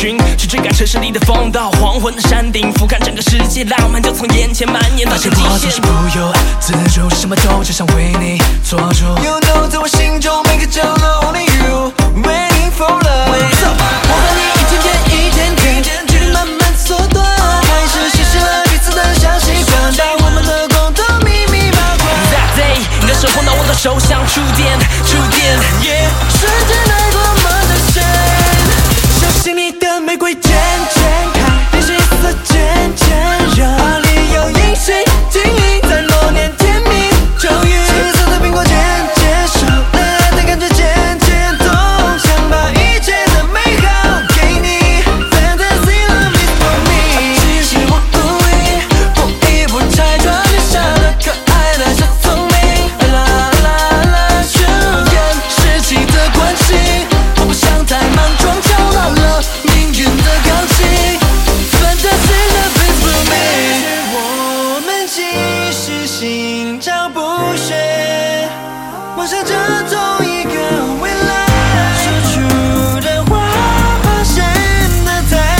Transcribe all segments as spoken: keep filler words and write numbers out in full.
群，去追赶城市里的风，到黄昏的山顶，俯瞰整个世界，浪漫就从眼前蔓延到发现极我总是限。 不由自主，什么都只想为你做主。 You know， 在我心中每个角落 ，Only you，waiting for love。 我和你一天天一天天，距离慢慢缩短，还是实现了彼此的小习惯，把我们的共同秘密保管。 That day， 你的手碰到我的手，像触电，触电。Yeah， 瞬间爱过我的线，小心你的玫瑰渐渐开，变成一色渐渐热，哪里有音讯听音，在默念甜蜜咒语，青色的苹果渐渐熟，恋爱的感觉渐渐懂，想把一切的美好给你 ，Fantasy love is for me。其实我故意故意不拆穿你傻的可爱的小聪明，啦啦啦，顺延时期的关系，我不想太莽撞，吵扰了命运的钢琴。Fantasy love is for me。我们继续心照不宣，梦想着同一个未来，说出的话怕显得太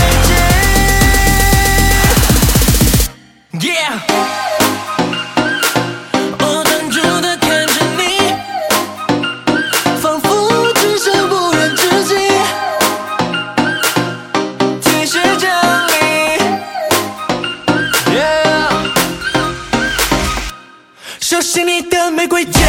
贱。Yeah， 我专注地看着你，仿佛置身无人之境，提示着你。Yeah， 熟悉你的玫瑰。